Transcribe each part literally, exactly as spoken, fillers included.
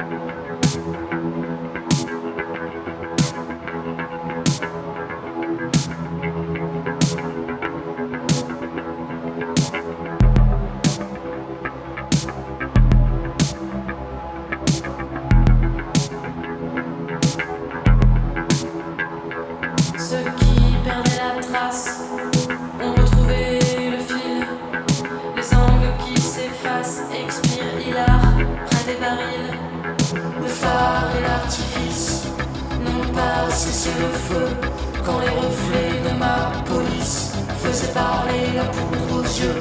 Cesser le feu quand les reflets de ma police faisaient parler la poudre aux yeux.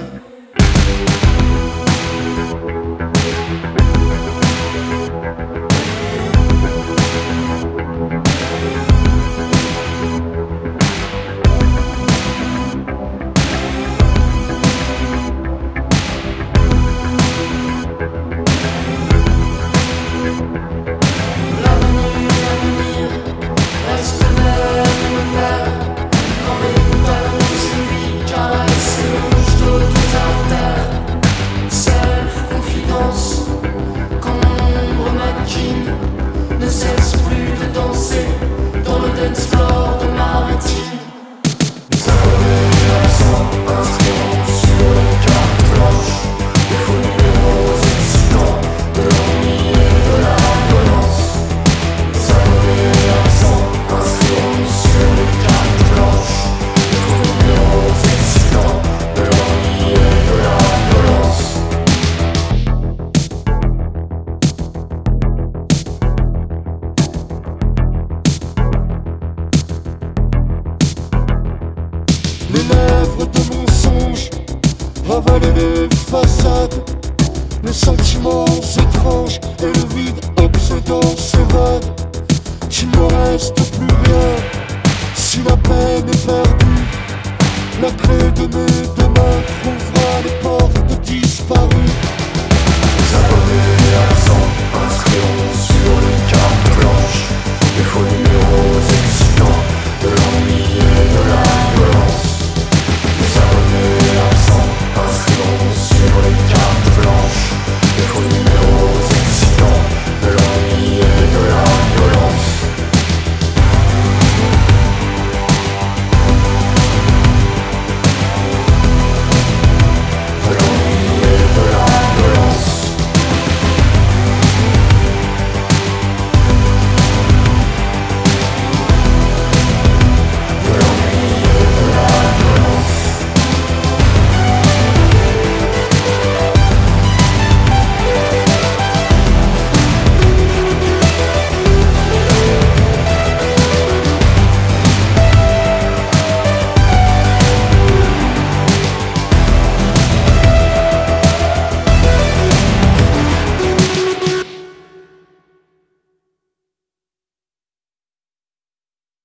Ne cesse plus de danser dans le dance floor de Maritime. Les abonnés absents inscrivant sur les cartes blanches les faux numéros excitants de l'ennui et de la violence. Les abonnés absents inscrivant sur les cartes blanches les faux numéros excitants de l'ennui et de la violence. Les lèvres de mensonges avalent les façades, les sentiments étranges et le vide obsédant s'évade. Il ne reste plus rien